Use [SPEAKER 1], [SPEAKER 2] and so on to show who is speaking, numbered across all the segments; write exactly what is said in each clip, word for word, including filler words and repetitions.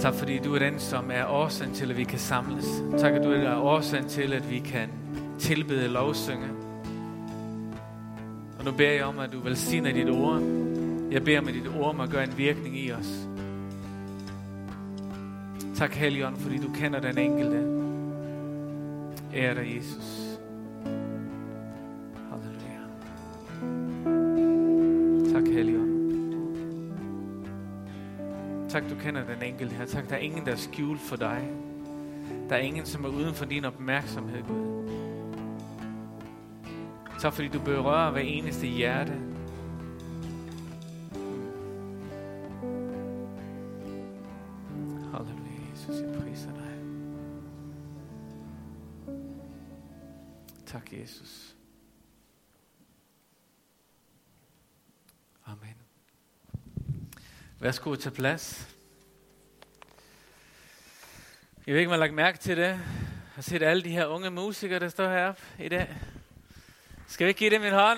[SPEAKER 1] Tak fordi du er den, som er årsagen til, at vi kan samles. Tak at du er årsagen til, at vi kan tilbede og lovsynge. Og nu beder jeg om, at du velsigner dit ord. Jeg beder med dit ord om at gøre en virkning i os. Tak, Helligånd, fordi du kender den enkelte. Ære dig, Jesus. Halleluja. Tak, Helligånd. Tak, du kender den enkelte her. Tak, der er ingen, der er skjult for dig. Der er ingen, som er uden for din opmærksomhed, Gud. Tak, fordi du berører hver eneste hjerte. Halleluja, Jesus, jeg priser dig. Tak, Jesus. Amen. Værsgo til plads. Jeg ved ikke, om man har lagt mærke til det. Jeg har set alle de her unge musikere, der står heroppe i dag. Skal vi ikke give dem en hånd?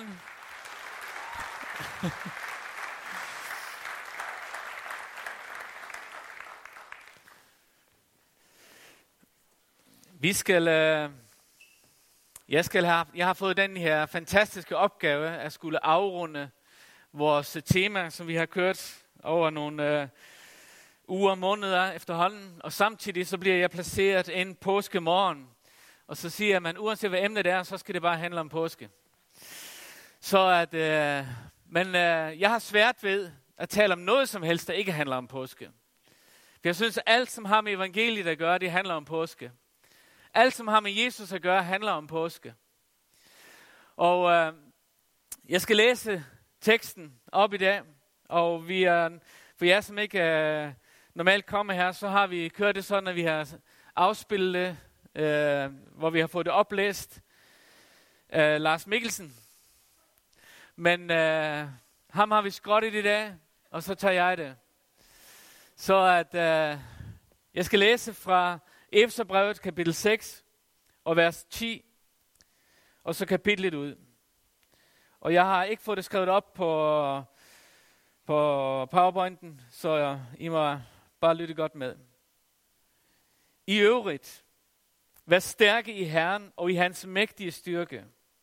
[SPEAKER 1] Vi skal, øh, jeg, skal have, jeg har fået den her fantastiske opgave at skulle afrunde vores tema, som vi har kørt over nogle øh, uger og måneder efterhånden. Og samtidig så bliver jeg placeret en påskemorgen. Og så siger jeg, at man, uanset hvad emnet er, så skal det bare handle om påske. Så at, øh, men øh, jeg har svært ved at tale om noget som helst, der ikke handler om påske. For jeg synes, at alt, som har med evangeliet at gøre, det handler om påske. Alt, som har med Jesus at gøre, handler om påske. Og øh, jeg skal læse teksten op i dag. Og vi er, for jer, som ikke øh, normalt kommer her, så har vi kørt det sådan, at vi har afspillet det, øh, hvor vi har fået det oplæst. Øh, Lars Mikkelsen. Men øh, ham har vi skrottet i dag, og så tager jeg det. Så at øh, jeg skal læse fra Efeserbrevet kapitel seks og vers ti, og så kapitlet ud. Og jeg har ikke fået det skrevet op på, på PowerPointen, så I må bare lytte godt med. I øvrigt, vær stærke i Herren og i hans mægtige styrke.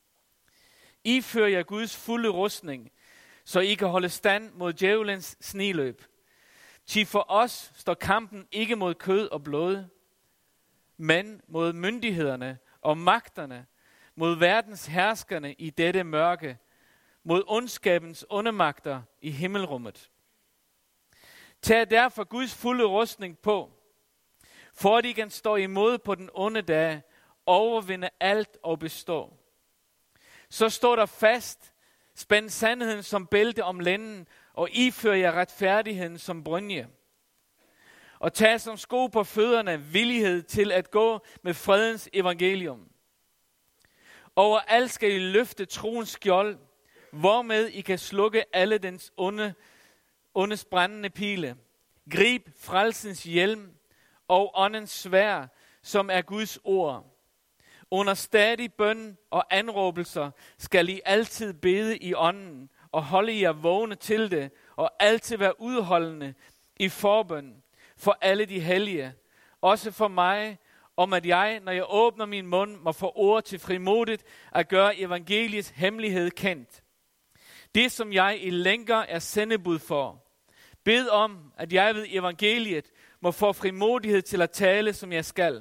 [SPEAKER 1] I fører jer Guds fulde rustning, så I kan holde stand mod djævelens sniløb. Til for os står kampen ikke mod kød og blod, men mod myndighederne og magterne, mod verdens herskerne i dette mørke, mod ondskabens onde magter i himmelrummet. Tag derfor Guds fulde rustning på, for at I kan stå imod på den onde dag, overvinde alt og bestå. Så står der fast, spænd sandheden som bælte om lænden, og ifør jer retfærdigheden som brynje. Og tag som sko på fødderne villighed til at gå med fredens evangelium. Overalt skal I løfte troens skjold, hvormed I kan slukke alle dens onde, ondes brændende pile. Grib frelsens hjelm og åndens sværd, som er Guds ord. Under stadig bøn og anråbelser skal I altid bede i ånden og holde jer vågne til det og altid være udholdende i forbøn for alle de hellige. Også for mig, om at jeg, når jeg åbner min mund, må få ord til frimodigt at gøre evangeliets hemmelighed kendt. Det, som jeg i lænker er sendebud for. Bed om, at jeg ved evangeliet må få frimodighed til at tale, som jeg skal.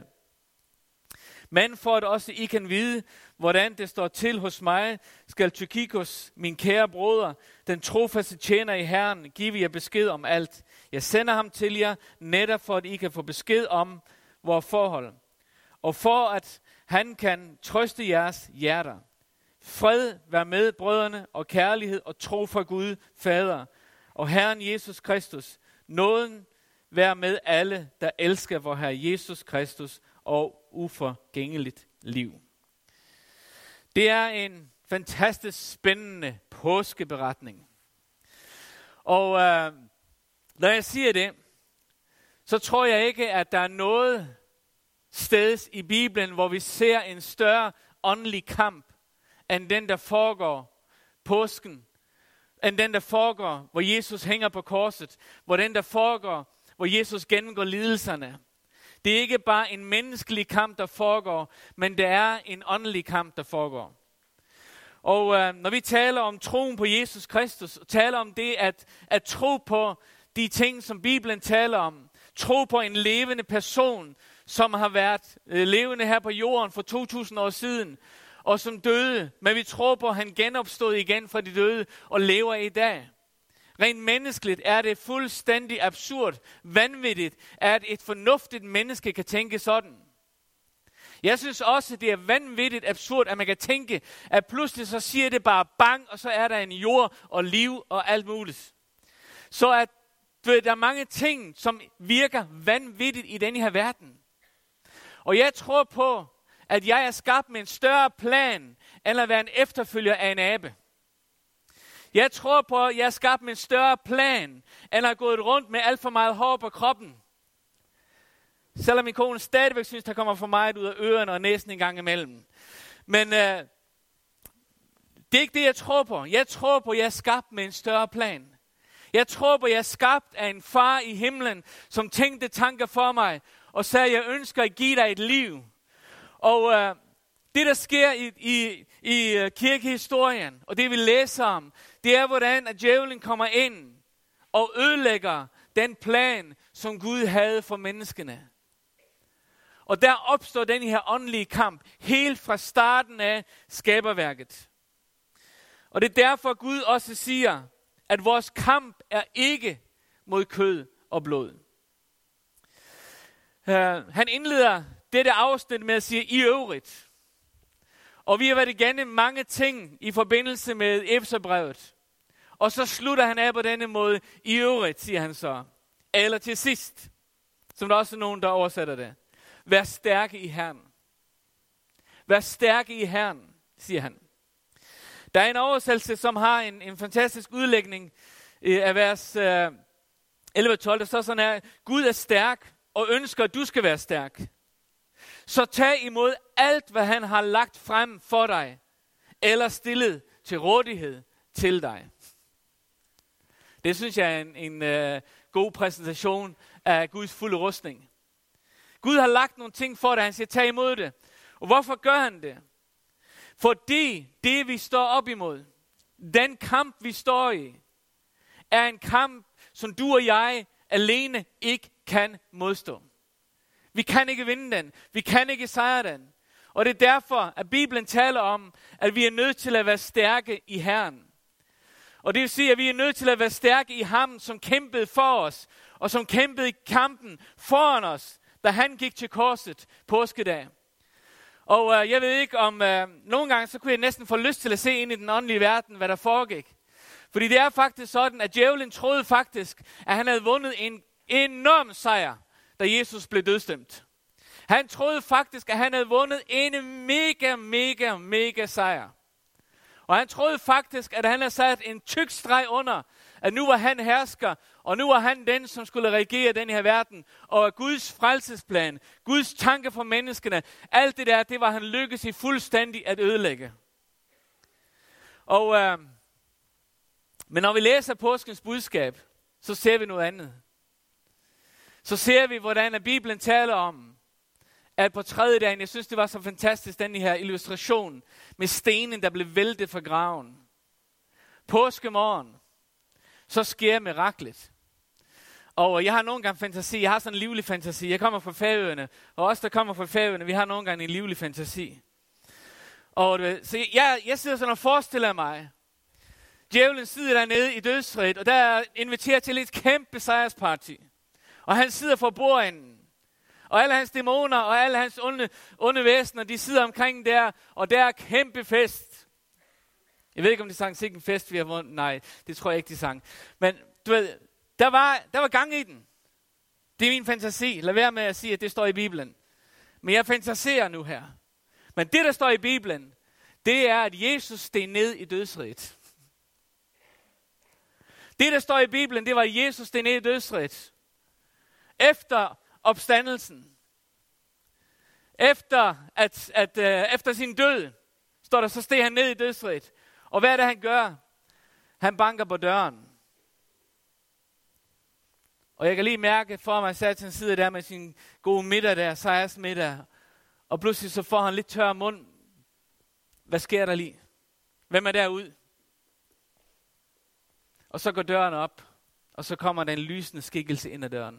[SPEAKER 1] Men for at også I kan vide, hvordan det står til hos mig, skal Tykikos, min kære broder, den trofaste tjener i Herren, give jer besked om alt. Jeg sender ham til jer, netop for at I kan få besked om vores forhold. Og for at han kan trøste jeres hjerter. Fred vær med brødrene og kærlighed og tro fra Gud, Fader og Herren Jesus Kristus. Nåden vær med alle, der elsker vor Herre Jesus Kristus og uforgængeligt liv. Det er en fantastisk spændende påskeberetning. Og øh, når jeg siger det, så tror jeg ikke, at der er noget sted i Bibelen, hvor vi ser en større åndelig kamp, end den, der foregår påsken, end den, der foregår, hvor Jesus hænger på korset, hvor den, der foregår, hvor Jesus gennemgår lidelserne. Det er ikke bare en menneskelig kamp, der foregår, men det er en åndelig kamp, der foregår. Og øh, når vi taler om troen på Jesus Kristus, taler om det at, at tro på de ting, som Bibelen taler om, tro på en levende person, som har været øh, levende her på jorden for to tusind år siden, og som døde, men vi tror på, at han genopstod igen fra de døde og lever i dag. Rent menneskeligt er det fuldstændig absurd, vanvittigt, at et fornuftigt menneske kan tænke sådan. Jeg synes også, det er vanvittigt absurd, at man kan tænke, at pludselig så siger det bare bang, og så er der en jord og liv og alt muligt. Så at der er mange ting, som virker vanvittigt i denne her verden. Og jeg tror på, at jeg er skabt med en større plan, end at være en efterfølger af en abe. Jeg tror på, at jeg er skabt med en større plan, end at have gået rundt med alt for meget hår på kroppen. Selvom min kone stadigvæk synes, der kommer for meget ud af ørerne og næsen en gang imellem. Men øh, det er ikke det, jeg tror på. Jeg tror på, at jeg er skabt med en større plan. Jeg tror på, at jeg er skabt af en far i himlen, som tænkte tanker for mig, og sagde, at jeg ønsker at give dig et liv. Og øh, det, der sker i, i, i kirkehistorien, og det vi læser om, det er, hvordan at djævlen kommer ind og ødelægger den plan, som Gud havde for menneskene. Og der opstår den her åndelige kamp, helt fra starten af skaberværket. Og det er derfor, Gud også siger, at vores kamp er ikke mod kød og blod. Uh, han indleder dette afsnit med at sige i øvrigt. Og vi har været igennem mange ting i forbindelse med Efeserbrevet. Og så slutter han af på denne måde i øvrigt, siger han så. Eller til sidst, som der også er nogen, der oversætter det. Vær stærke i Herren. Vær stærke i Herren, siger han. Der er en oversættelse, som har en, en fantastisk udlægning øh, af vers øh, elleve tolv. Der står sådan her, Gud er stærk og ønsker, at du skal være stærk. Så tag imod alt, hvad han har lagt frem for dig, eller stillet til rådighed til dig. Det synes jeg er en, en øh, god præsentation af Guds fulde rustning. Gud har lagt nogle ting for dig, han siger, tag imod det. Og hvorfor gør han det? Fordi det, vi står op imod, den kamp, vi står i, er en kamp, som du og jeg alene ikke kan modstå. Vi kan ikke vinde den. Vi kan ikke sejre den. Og det er derfor, at Bibelen taler om, at vi er nødt til at være stærke i Herren. Og det vil sige, at vi er nødt til at være stærke i ham, som kæmpede for os, og som kæmpede i kampen foran os, da han gik til korset påskedag. Og øh, jeg ved ikke om, øh, nogle gange så kunne jeg næsten få lyst til at se ind i den åndelige verden, hvad der foregik. Fordi det er faktisk sådan, at djævlen troede faktisk, at han havde vundet en enorm sejr, da Jesus blev dødsdømt. Han troede faktisk, at han havde vundet en mega, mega, mega sejr. Og han troede faktisk, at han havde sat en tyk streg under, at nu var han hersker, og nu var han den, som skulle regere den her verden. Og Guds frelsesplan, Guds tanke for menneskene, alt det der, det var han lykkes i fuldstændig at ødelægge. Og, øh, men når vi læser påskens budskab, så ser vi noget andet. Så ser vi, hvordan Bibelen taler om, at på tredje dagen, jeg synes, det var så fantastisk, den her illustration med stenen, der blev væltet fra graven. Påskemorgen, så sker miraklet. Og jeg har nogle gange fantasi, jeg har sådan en livlig fantasi. Jeg kommer fra Færøerne, og os, der kommer fra Færøerne, vi har nogle gange en livlig fantasi. Og så jeg, jeg sidder sådan og forestiller mig, djævlen sidder dernede i dødsriget, og der er inviteret til et kæmpe sejrsparty. Og han sidder for bordenden. Og alle hans dæmoner og alle hans onde, onde væsener, de sidder omkring der, og der er kæmpe fest. Jeg ved ikke, om de sang sikke en fest, vi har vundet. Nej, det tror jeg ikke, de sang. Men du ved, der var, der var gang i den. Det er min fantasi. Lad være med at sige, at det står i Bibelen. Men jeg fantaserer nu her. Men det, der står i Bibelen, det er, at Jesus steg ned i dødsriget. Det, der står i Bibelen, det var, at Jesus steg ned i dødsriget. Efter opstandelsen. Efter, at, at, uh, efter sin død, står der, så steg han ned i dødsriget. Og hvad er det, han gør? Han banker på døren. Og jeg kan lige mærke for mig, at Satan sidder der med sin gode middag der, sejrsmiddag. Og pludselig så får han lidt tør mund. Hvad sker der lige? Hvem er derude? Og så går døren op, og så kommer der en lysende skikkelse ind ad døren.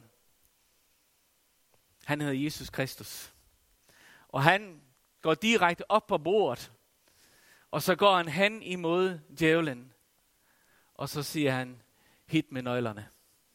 [SPEAKER 1] Han hedder Jesus Kristus. Og han går direkte op på bordet, og så går han hen imod djævlen. Og så siger han, hit med nøglerne.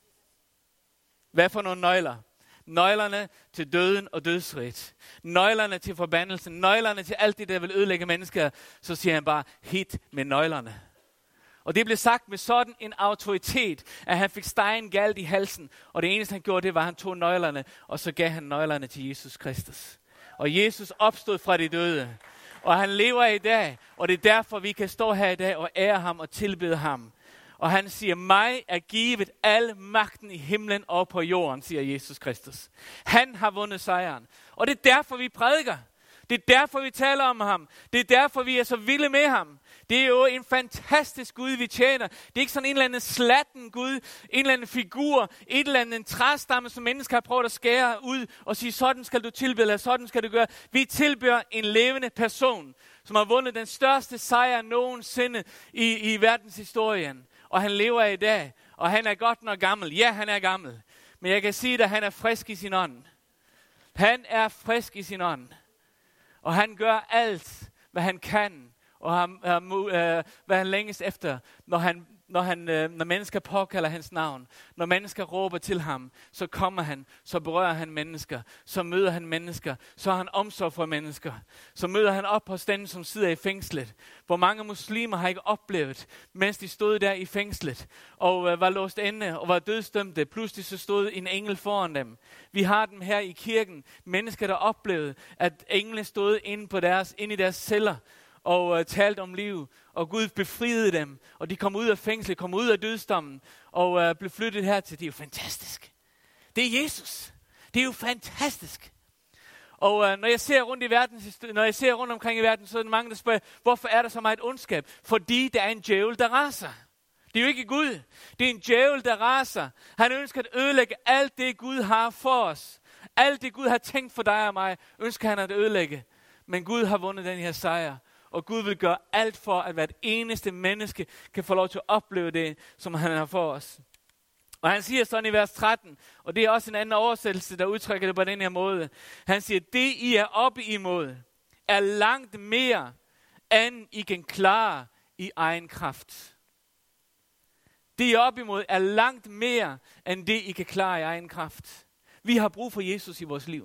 [SPEAKER 1] Hvad for nogle nøgler? Nøglerne til døden og dødsriget. Nøglerne til forbandelsen. Nøglerne til alt det, der vil ødelægge mennesker. Så siger han bare, hit med nøglerne. Og det blev sagt med sådan en autoritet, at han fik stegen galt i halsen. Og det eneste han gjorde, det var, at han tog nøglerne, og så gav han nøglerne til Jesus Kristus. Og Jesus opstod fra de døde. Og han lever i dag, og det er derfor, vi kan stå her i dag og ære ham og tilbede ham. Og han siger, mig er givet al magten i himlen og på jorden, siger Jesus Kristus. Han har vundet sejren. Og det er derfor, vi prædiker. Det er derfor, vi taler om ham. Det er derfor, vi er så vilde med ham. Det er jo en fantastisk Gud, vi tjener. Det er ikke sådan en eller anden slatten Gud, en eller anden figur, en eller anden træstamme, som mennesker har prøvet at skære ud og sige, sådan skal du tilbede, eller sådan skal du gøre. Vi tilbeder en levende person, som har vundet den største sejr nogensinde i, i verdenshistorien. Og han lever i dag, og han er godt nok gammel. Ja, han er gammel. Men jeg kan sige, at han er frisk i sin ånd. Han er frisk i sin ånd. Og han gør alt, hvad han kan, og han, øh, hvad han længes efter, når, han, når, han, øh, når mennesker påkalder hans navn. Når mennesker råber til ham, så kommer han, så berører han mennesker, så møder han mennesker, så har han omsorg for mennesker. Så møder han op hos den, som sidder i fængslet. Hvor mange muslimer har ikke oplevet, mens de stod der i fængslet, og øh, var låst inde og var dødsdømte. Pludselig så stod en engel foran dem. Vi har dem her i kirken, mennesker der oplevede, at engle stod inde, på deres, inde i deres celler, og uh, talte om liv, og Gud befriede dem, og de kom ud af fængslet, kom ud af dødsdommen, og uh, blev flyttet hertil. Det er jo fantastisk. Det er Jesus. Det er jo fantastisk. Og uh, når jeg ser rundt i verden, når jeg ser rundt omkring i verden, så er der mange, der spørger, hvorfor er der så meget ondskab? Fordi der er en djævel, der raser. Det er jo ikke Gud. Det er en djævel, der raser. Han ønsker at ødelægge alt det, Gud har for os. Alt det, Gud har tænkt for dig og mig, ønsker han at ødelægge. Men Gud har vundet den her sejr. Og Gud vil gøre alt for, at hvert eneste menneske kan få lov til at opleve det, som han har for os. Og han siger sådan i vers tretten, og det er også en anden oversættelse, der udtrykker det på den her måde. Han siger, det I er oppe imod, er langt mere, end I kan klare i egen kraft. Det I er oppe imod, er langt mere, end det I kan klare i egen kraft. Vi har brug for Jesus i vores liv.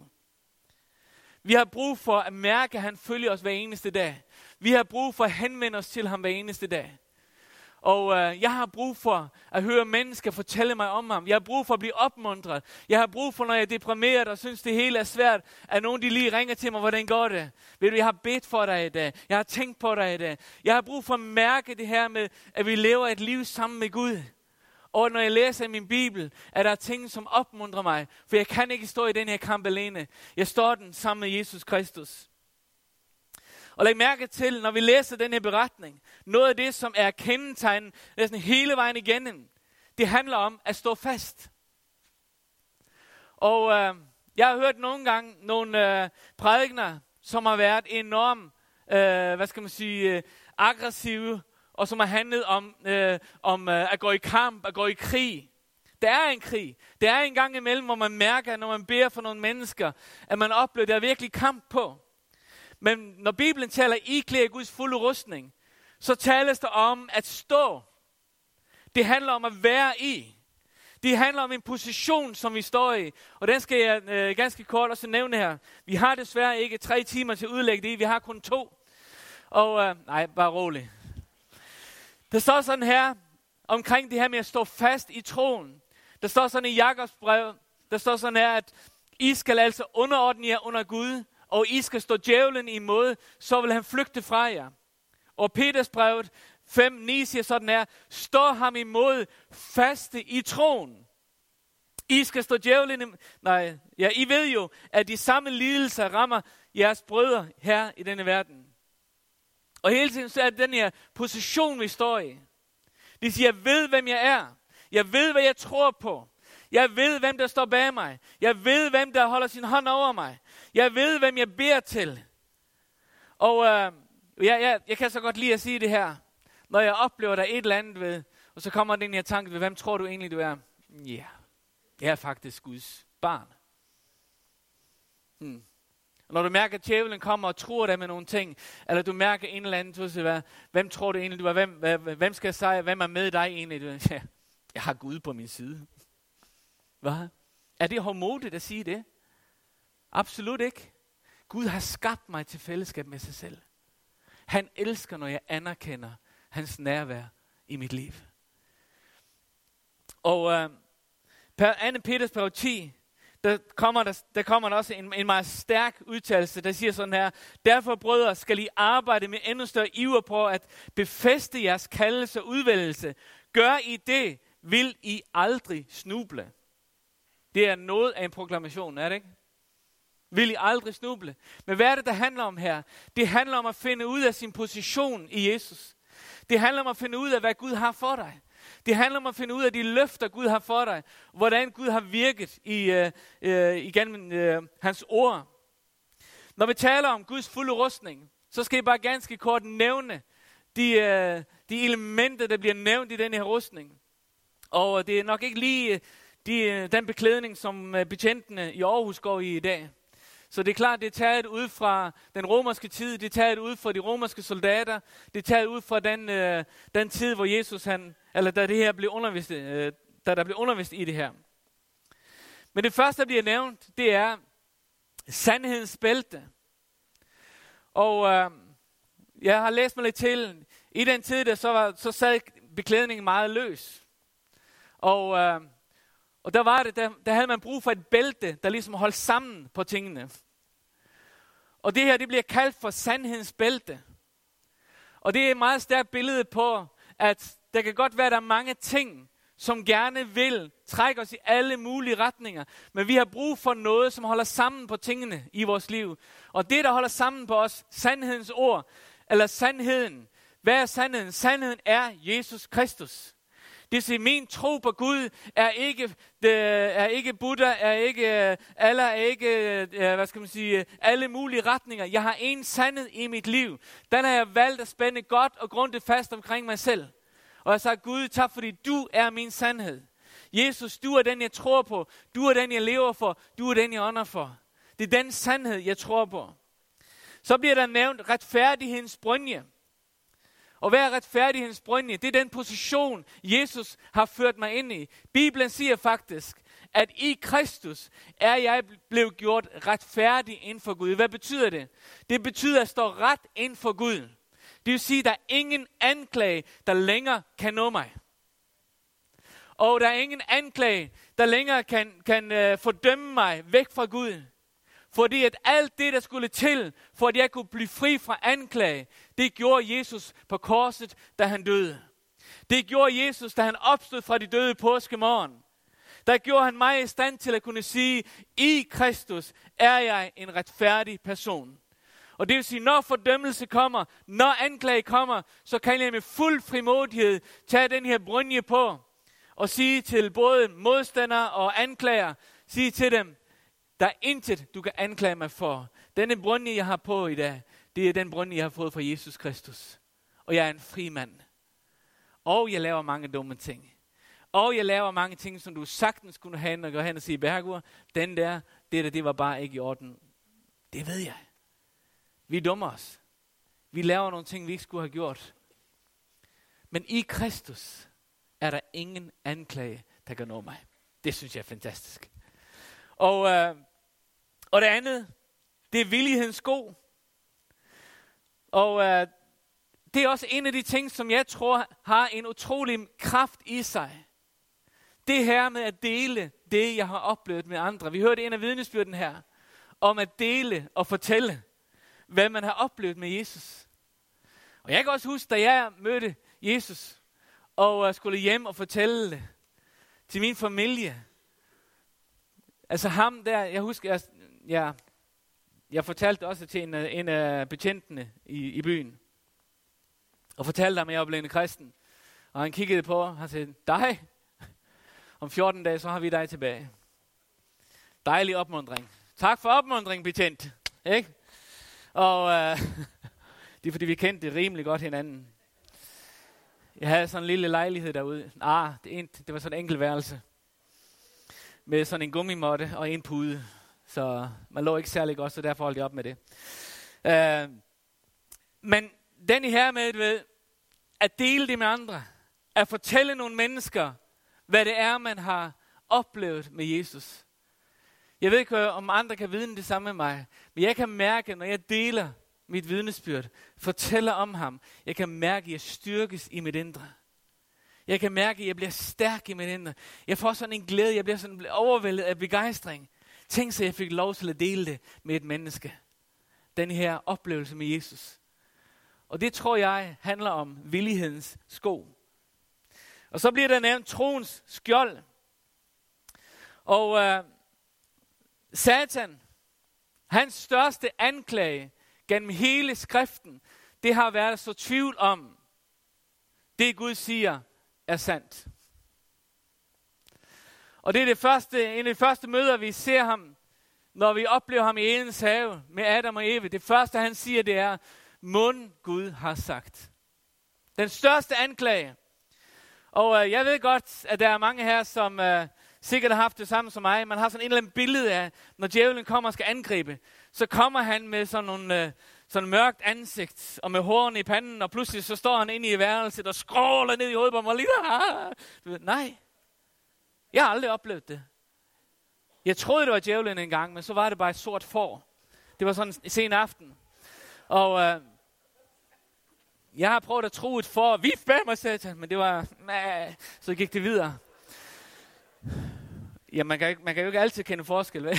[SPEAKER 1] Vi har brug for at mærke, at han følger os hver eneste dag. Vi har brug for at henvende os til ham hver eneste dag. Og øh, jeg har brug for at høre mennesker fortælle mig om ham. Jeg har brug for at blive opmuntret. Jeg har brug for, når jeg er deprimeret og synes, det hele er svært, at nogen de lige ringer til mig, hvordan går det? Ved du, jeg har bedt for dig i dag. Jeg har tænkt på dig i dag. Jeg har brug for at mærke det her med, at vi lever et liv sammen med Gud. Og når jeg læser i min Bibel, er der ting, som opmuntrer mig. For jeg kan ikke stå i den her kamp alene. Jeg står den sammen med Jesus Kristus. Og læg mærke til, når vi læser den her beretning, noget af det, som er kendetegnet næsten hele vejen igennem, det handler om at stå fast. Og øh, jeg har hørt nogle gange nogle øh, prædikener, som har været enormt, øh, hvad skal man sige, øh, aggressive, og som har handlet om, øh, om øh, at gå i kamp, at gå i krig. Der er en krig. Der er en gang imellem, hvor man mærker, når man beder for nogle mennesker, at man oplever, at der er virkelig kamp på. Men når Bibelen taler iklæde Guds fulde rustning, så tales der om at stå. Det handler om at være i. Det handler om en position, som vi står i. Og den skal jeg øh, ganske kort også nævne her. Vi har desværre ikke tre timer til at udlægge det. Vi har kun to. Og øh, nej, bare rolig. Der står sådan her, omkring det her med at stå fast i troen. Der står sådan i Jakobs brev, der står sådan her, at I skal altså underordne jer under Gud, og I skal stå djævlen imod, så vil han flygte fra jer. Og Peters brevet fem ni siger sådan her, stå ham imod faste i troen. I skal stå djævlen imod. Nej, ja, I ved jo, at de samme lidelser rammer jeres brødre her i denne verden. Og hele tiden så er det den her position, vi står i. De siger, jeg ved, hvem jeg er. Jeg ved, hvad jeg tror på. Jeg ved, hvem der står bag mig. Jeg ved, hvem der holder sin hånd over mig. Jeg ved, hvem jeg beder til. Og øh, jeg, jeg, jeg kan så godt lide at sige det her. Når jeg oplever, der er et eller andet ved, og så kommer den her tanke ved, hvem tror du egentlig, du er? Ja, yeah, jeg er faktisk Guds barn. Hmm. Og når du mærker, at djævlen kommer og truer dig med nogle ting, eller du mærker en eller anden, du siger, hvem tror du egentlig, du er? Hvem, hvem skal jeg sige? Hvem er med dig egentlig? Du, ja, jeg har Gud på min side. Hvad? Er det hårdmodigt at sige det? Absolut ikke. Gud har skabt mig til fællesskab med sig selv. Han elsker, når jeg anerkender hans nærvær i mit liv. Og øh, per anden Peters brev ti, der kommer der, der kommer der også en, en meget stærk udtalelse, der siger sådan her: derfor, brødre, skal I arbejde med endnu større iver på at befæste jeres kaldelse og udvælgelse. Gør I det, vil I aldrig snuble. Det er noget af en proklamation, er det ikke? Vil I aldrig snuble. Men hvad er det, der handler om her? Det handler om at finde ud af sin position i Jesus. Det handler om at finde ud af, hvad Gud har for dig. Det handler om at finde ud af de løfter, Gud har for dig. Hvordan Gud har virket i, øh, øh, igennem øh, hans ord. Når vi taler om Guds fulde rustning, så skal jeg bare ganske kort nævne de, øh, de elementer, der bliver nævnt i den her rustning. Og det er nok ikke lige de, den beklædning, som betjentene i Aarhus går i i dag. Så det er klart, det er taget ud fra den romerske tid, det er taget ud fra de romerske soldater, det er taget ud fra den, øh, den tid, hvor Jesus, han, eller da det her blev undervist, øh, da der blev undervist i det her. Men det første, der bliver nævnt, det er sandhedens bælte. Og øh, jeg har læst mig lidt til, i den tid, der så, var, så sad beklædningen meget løs. Og øh, Og der var det, der, der havde man brug for et bælte, der ligesom holdt sammen på tingene. Og det her, det bliver kaldt for sandhedens bælte. Og det er et meget stærkt billede på, at der kan godt være, der er mange ting, som gerne vil trække os i alle mulige retninger. Men vi har brug for noget, som holder sammen på tingene i vores liv. Og det, der holder sammen på os, sandhedens ord, eller sandheden. Hvad er sandheden? Sandheden er Jesus Kristus. Det vil sige, min tro på Gud er ikke, det er ikke Buddha, er ikke Allah, er ikke, hvad skal man sige, alle mulige retninger. Jeg har en sandhed i mit liv. Den har jeg valgt at spænde godt og grundigt fast omkring mig selv. Og jeg sagde, Gud, tak fordi du er min sandhed. Jesus, du er den, jeg tror på. Du er den, jeg lever for. Du er den, jeg ånder for. Det er den sandhed, jeg tror på. Så bliver der nævnt retfærdighedens brynje. Og hvad er retfærdighedens brynje? Det er den position, Jesus har ført mig ind i. Bibelen siger faktisk, at i Kristus er jeg blevet gjort retfærdig inden for Gud. Hvad betyder det? Det betyder at stå ret inden for Gud. Det vil sige, at der er ingen anklage, der længere kan nå mig. Og der er ingen anklage, der længere kan, kan uh, fordømme mig væk fra Gud. Fordi at alt det, der skulle til, for at jeg kunne blive fri fra anklage, det gjorde Jesus på korset, da han døde. Det gjorde Jesus, da han opstod fra de døde påskemorgen. Der gjorde han mig i stand til at kunne sige, i Kristus er jeg en retfærdig person. Og det vil sige, når fordømmelse kommer, når anklage kommer, så kan jeg med fuld frimodighed tage den her brynje på og sige til både modstandere og anklager, sige til dem, der er intet, du kan anklage mig for. Denne brynje, jeg har på i dag, det er den brynje, jeg har fået fra Jesus Kristus. Og jeg er en fri mand. Og jeg laver mange dumme ting. Og jeg laver mange ting, som du sagtens kunne have og gå hen og sige, Bergur, den der, det der, det var bare ikke i orden. Det ved jeg. Vi dummer os. Vi laver nogle ting, vi ikke skulle have gjort. Men i Kristus er der ingen anklage, der kan nå mig. Det synes jeg er fantastisk. Og, øh, og det andet, det er villighedens sko. Og øh, det er også en af de ting, som jeg tror har en utrolig kraft i sig. Det her med at dele det, jeg har oplevet med andre. Vi hørte en af vidnesbyrden her, om at dele og fortælle, hvad man har oplevet med Jesus. Og jeg kan også huske, da jeg mødte Jesus, og skulle hjem og fortælle det til min familie. Altså ham der, jeg husker, jeg, jeg, jeg fortalte også til en, en af betjentene i, i byen. Og fortalte ham, at jeg var blevet en kristen. Og han kiggede på, og han sagde, dig? Om fjorten dage, så har vi dig tilbage. Dejlig opmuntring. Tak for opmuntring, betjent. Ikke? Og øh, det er fordi, vi kendte det rimelig godt hinanden. Jeg havde sådan en lille lejlighed derude. Ah, det, en, det var sådan en enkelt værelse. Med sådan en gummimåtte og en pude. Så man lå ikke særlig godt, så derfor holdt jeg op med det. Øh, men den i her med, ved, at dele det med andre. At fortælle nogle mennesker, hvad det er, man har oplevet med Jesus. Jeg ved ikke, om andre kan vide det samme med mig. Men jeg kan mærke, når jeg deler mit vidnesbyrd, fortæller om ham. Jeg kan mærke, at jeg styrkes i mit indre. Jeg kan mærke, at jeg bliver stærk i mit indre. Jeg får sådan en glæde, jeg bliver sådan overvældet af begejstring. Tænk så, jeg fik lov til at dele det med et menneske. Den her oplevelse med Jesus. Og det tror jeg handler om villighedens sko. Og så bliver der nævnt troens skjold. Og øh, Satan, hans største anklage gennem hele skriften, det har været at så tvivl om, det Gud siger er sandt. Og det er det første, en af de første møder, vi ser ham, når vi oplever ham i Edens have med Adam og Eve. Det første, han siger, det er, mund Gud har sagt. Den største anklage. Og øh, jeg ved godt, at der er mange her, som øh, sikkert har haft det samme som mig. Man har sådan et eller andet billede af, når djævlen kommer og skal angribe, så kommer han med sådan nogle... Øh, sådan mørkt ansigt, og med hårene i panden, og pludselig så står han inde i værelset, og skråler ned i hovedet på mig, og lige der. Du ved, nej, jeg har aldrig oplevet det. Jeg troede, det var djævlen engang, men så var det bare et sort får. Det var sådan en sen aften. Og øh, jeg har prøvet at tro et får, vi bag mig, satan, men det var, nah, så gik det videre. Ja, man kan, man kan jo ikke altid kende forskel, vel?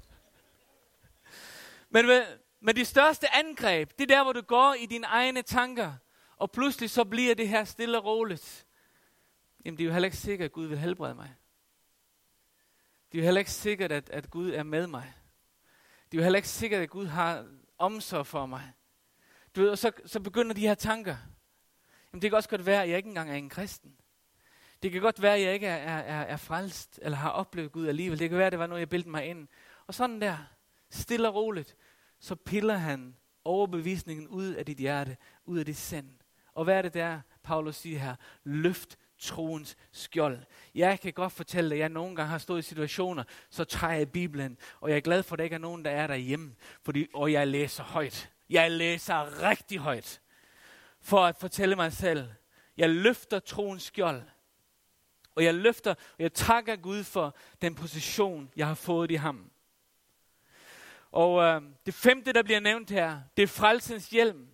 [SPEAKER 1] men ved, Men de største angreb, det er der, hvor du går i dine egne tanker, og pludselig så bliver det her stille og roligt. Jamen, det er jo heller ikke sikkert, at Gud vil helbrede mig. Det er jo heller ikke sikkert, at, at Gud er med mig. Det er jo heller ikke sikkert, at Gud har omsorg for mig. Du ved, og så, så begynder de her tanker. Jamen, det kan også godt være, at jeg ikke engang er en kristen. Det kan godt være, at jeg ikke er, er, er, er frelst, eller har oplevet Gud alligevel. Det kan være, at det var noget, jeg bildte mig ind. Og sådan der, stille og roligt, så piller han overbevisningen ud af dit hjerte, ud af dit sind. Og hvad er det der, Paulus siger her? Løft troens skjold. Jeg kan godt fortælle dig, at jeg nogle gange har stået i situationer, så tager jeg Bibelen, og jeg er glad for, at der ikke er nogen, der er derhjemme, fordi, og jeg læser højt. Jeg læser rigtig højt, for at fortælle mig selv, jeg løfter troens skjold. Og jeg løfter, og jeg takker Gud for den position, jeg har fået i ham. Og øh, det femte, der bliver nævnt her, det er frelsens hjelm.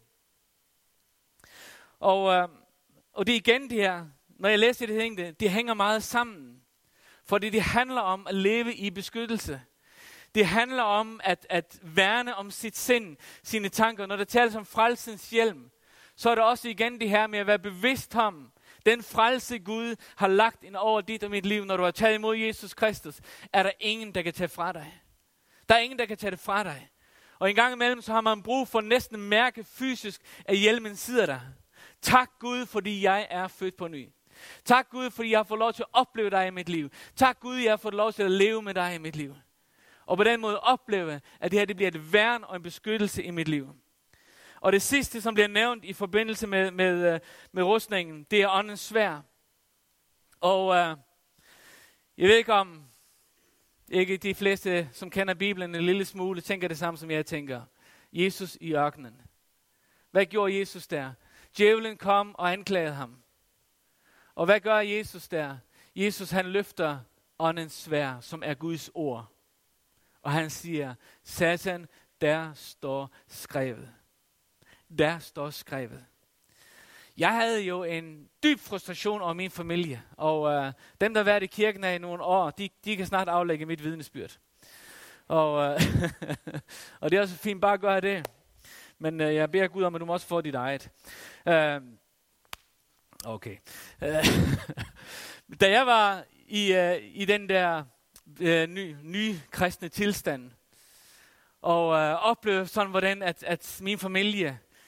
[SPEAKER 1] Og, øh, og det er igen det her, når jeg læser det her, det, det hænger meget sammen. Fordi det handler om at leve i beskyttelse. Det handler om at, at værne om sit sind, sine tanker. Når der tales om frelsens hjelm, så er det også igen det her med at være bevidst om, den frelse Gud har lagt ind over dit og mit liv, når du har taget imod Jesus Kristus, er der ingen, der kan tage fra dig. Der er ingen, der kan tage det fra dig. Og en gang imellem, så har man brug for næsten at mærke fysisk, at hjelmen sidder der. Tak Gud, fordi jeg er født på ny. Tak Gud, fordi jeg har fået lov til at opleve dig i mit liv. Tak Gud, jeg har fået lov til at leve med dig i mit liv. Og på den måde opleve, at det her det bliver et værn og en beskyttelse i mit liv. Og det sidste, som bliver nævnt i forbindelse med, med, med rustningen, det er åndens sværd. Og uh, jeg ved ikke om, ikke de fleste, som kender Bibelen en lille smule, tænker det samme, som jeg tænker. Jesus i ørkenen. Hvad gjorde Jesus der? Djævlen kom og anklagede ham. Og hvad gør Jesus der? Jesus han løfter åndens sværd, som er Guds ord. Og han siger, Satan, der står skrevet. Der står skrevet. Jeg havde jo en dyb frustration over min familie, og øh, dem, der har været i kirken af i nogle år, de, de kan snart aflægge mit vidnesbyrd. Og, øh, og det er også fint bare at gøre det. Men øh, jeg beder Gud om, at du må også få dit eget. Øh, okay. Øh, da jeg var i, øh, i den der øh, nye, nye kristne tilstand, og øh, oplevede sådan, hvordan at, at min familie,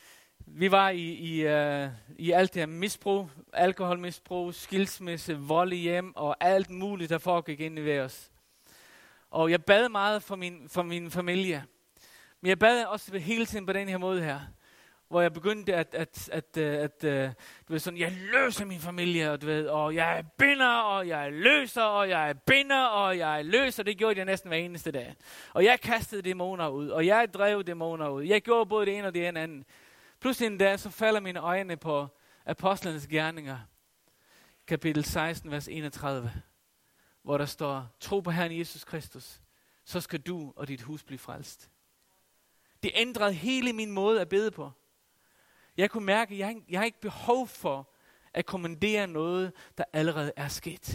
[SPEAKER 1] Vi var i, i, uh, i alt det her misbrug, alkoholmisbrug, skilsmisse, vold i hjem og alt muligt, der foregik ind i os. Og jeg bad meget for min, for min familie. Men jeg bad også hele tiden på den her måde her, hvor jeg begyndte at, at, at, at, at du ved, sådan, jeg løser min familie, og, du ved, og jeg binder, og jeg løser, og jeg binder, og jeg løser. Det gjorde jeg næsten hver eneste dag. Og jeg kastede dæmoner ud, og jeg drev dæmoner ud. Jeg gjorde både det ene og det andet. Pludselig en dag, så falder mine øjne på Apostlenes Gerninger, kapitel seksten, vers enogtredive, hvor der står, tro på Herren Jesus Kristus, så skal du og dit hus blive frelst. Det ændrede hele min måde at bede på. Jeg kunne mærke, at jeg, jeg har ikke behov for at kommandere noget, der allerede er sket.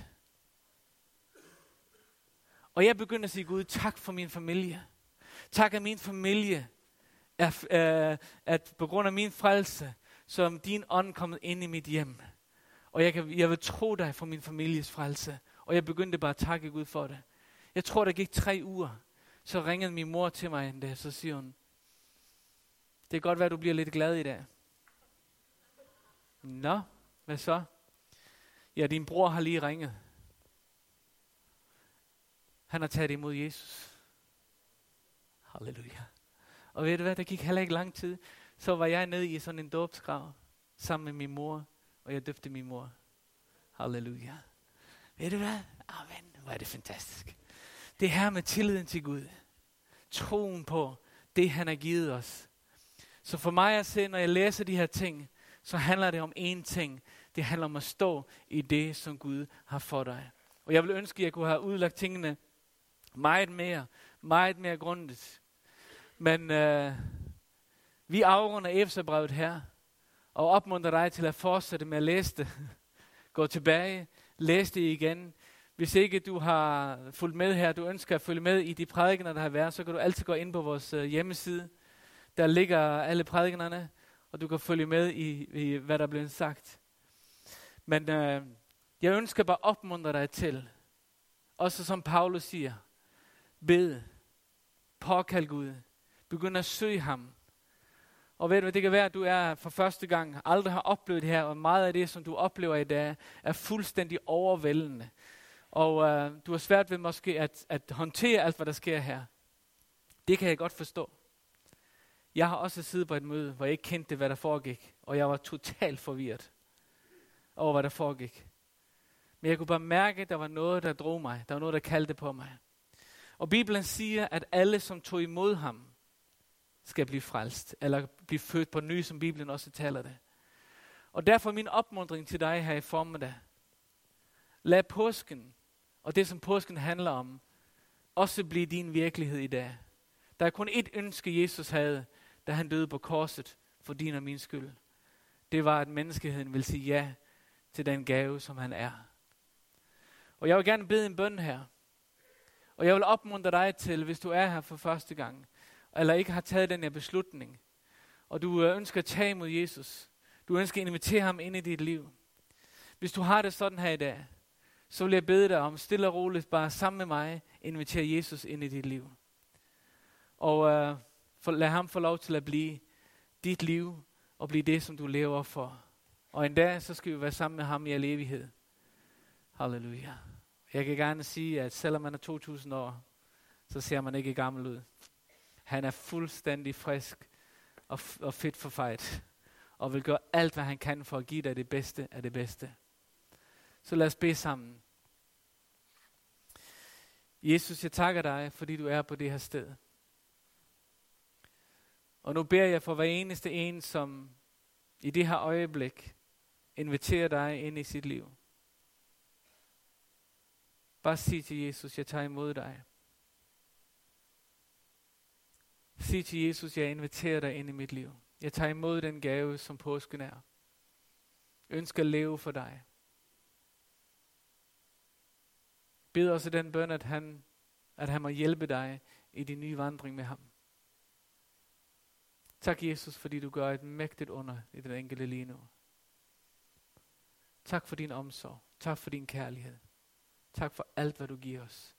[SPEAKER 1] Og jeg begyndte at sige, Gud, tak for min familie. Tak, at min familie er, øh, at på grund af min frelse, så er din ånd kommet ind i mit hjem. Og jeg, kan, jeg vil tro dig for min families frelse. Og jeg begyndte bare at takke Gud for det. Jeg tror, der gik tre uger. Så ringede min mor til mig en dag, så siger hun, det kan godt være, at du bliver lidt glad i dag. Nå, hvad så? Ja, din bror har lige ringet. Han har taget imod Jesus. Halleluja. Og ved du hvad, der gik heller ikke lang tid. Så var jeg nede i sådan en dåbsgrav sammen med min mor, og jeg døbte min mor. Halleluja. Ved du hvad? Amen. Hvor er det fantastisk. Det her med tilliden til Gud. Troen på det, han har givet os. Så for mig at se, når jeg læser de her ting, så handler det om én ting. Det handler om at stå i det, som Gud har for dig. Og jeg vil ønske, at jeg kunne have udlagt tingene meget mere, meget mere grundigt. Men øh, vi afrunder Efeserbrevet her, og opmuntrer dig til at fortsætte med at læse det. Gå tilbage, læs det igen. Hvis ikke du har fulgt med her, du ønsker at følge med i de prædikener, der har været, så kan du altid gå ind på vores øh, hjemmeside. Der ligger alle prædikenerne, og du kan følge med i, i hvad der er blevet sagt. Men øh, jeg ønsker bare at opmuntre dig til, også som Paulus siger, bed, påkald Gud, begynd at søge ham. Og ved du hvad, det kan være, at du er for første gang, aldrig har oplevet det her, og meget af det, som du oplever i dag, er fuldstændig overvældende. Og øh, du har svært ved måske at, at håndtere alt, hvad der sker her. Det kan jeg godt forstå. Jeg har også siddet på et møde, hvor jeg ikke kendte, hvad der foregik, og jeg var totalt forvirret over, hvad der foregik. Men jeg kunne bare mærke, at der var noget, der drog mig. Der var noget, der kaldte på mig. Og Bibelen siger, at alle, som tog imod ham, skal blive frelst, eller blive født på ny, som Bibelen også taler det. Og derfor min opmuntring til dig her i formiddag. Lad påsken, og det som påsken handler om, også blive din virkelighed i dag. Der er kun ét ønske, Jesus havde, da han døde på korset for din og min skyld. Det var, at menneskeheden vil sige ja til den gave, som han er. Og jeg vil gerne bede en bøn her. Og jeg vil opmuntre dig til, hvis du er her for første gang, eller ikke har taget den her beslutning, og du ønsker at tage imod Jesus, du ønsker at invitere ham ind i dit liv. Hvis du har det sådan her i dag, så vil jeg bede dig om stille og roligt, bare sammen med mig, invitere Jesus ind i dit liv. Og øh, for, lad ham få lov til at blive dit liv, og blive det, som du lever for. Og en dag, så skal vi være sammen med ham i al evighed. Halleluja. Jeg kan gerne sige, at selvom man er to tusind år, så ser man ikke gammel ud. Han er fuldstændig frisk og, f- og fit for fight. Og vil gøre alt, hvad han kan for at give dig det bedste af det bedste. Så lad os bede sammen. Jesus, jeg takker dig, fordi du er på det her sted. Og nu beder jeg for hver eneste en, som i det her øjeblik inviterer dig ind i sit liv. Bare sig til Jesus, jeg tager imod dig. Sig til Jesus, jeg inviterer dig ind i mit liv. Jeg tager imod den gave, som påsken er. Jeg ønsker at leve for dig. Bed også den bøn, at han, at han må hjælpe dig i din nye vandring med ham. Tak, Jesus, fordi du gør et mægtigt under i den enkelte lige nu. Tak for din omsorg. Tak for din kærlighed. Tak for alt, hvad du giver os.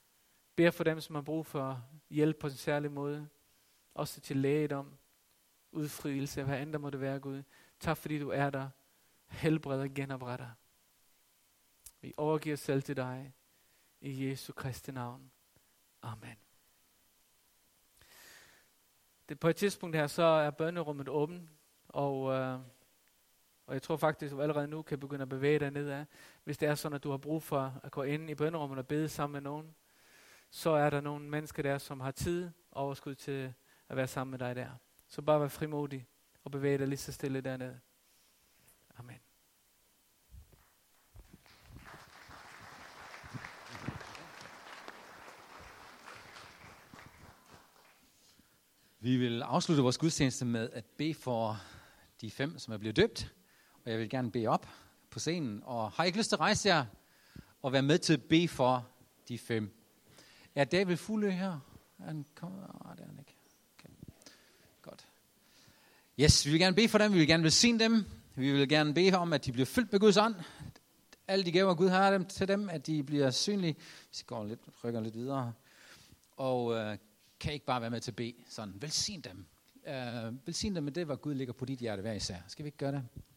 [SPEAKER 1] Bed for dem, som har brug for hjælp på en særlig måde. Også til lægedom. udfrielse, hvad end der måtte være, Gud. Tak fordi du er der, helbreder og genopretter. Vi overgiver os selv til dig, i Jesu Kristi navn. Amen. Det, på et tidspunkt her, så er bønnerummet åbent, og, øh, og jeg tror faktisk, at du allerede nu kan begynde at bevæge dig nedad. Hvis det er sådan, at du har brug for at gå ind i bønnerummet og bede sammen med nogen, så er der nogle mennesker der, som har tid og overskud til at være sammen med dig der. Så bare vær frimodig og bevæge dig lige så stille dernede. Amen.
[SPEAKER 2] Vi vil afslutte vores gudstjeneste med at bede for de fem, som er blevet døbt. Og jeg vil gerne bede op på scenen. Og har I ikke lyst til at rejse jer og være med til at bede for de fem? Er David Fuglø her? Er han kommet? Ah, det er han ikke. Okay. Godt. Yes, vi vil gerne bede for dem. Vi vil gerne velsigne dem. Vi vil gerne bede om, at de bliver fyldt med Guds ånd. Alle de gaver, Gud har dem til dem, at de bliver synlige. Hvis vi går lidt, rykker lidt videre. Og øh, kan ikke bare være med til at bede sådan. Velsign dem. Øh, velsign dem med det, hvad Gud ligger på dit hjerte hver især. Skal vi ikke gøre det?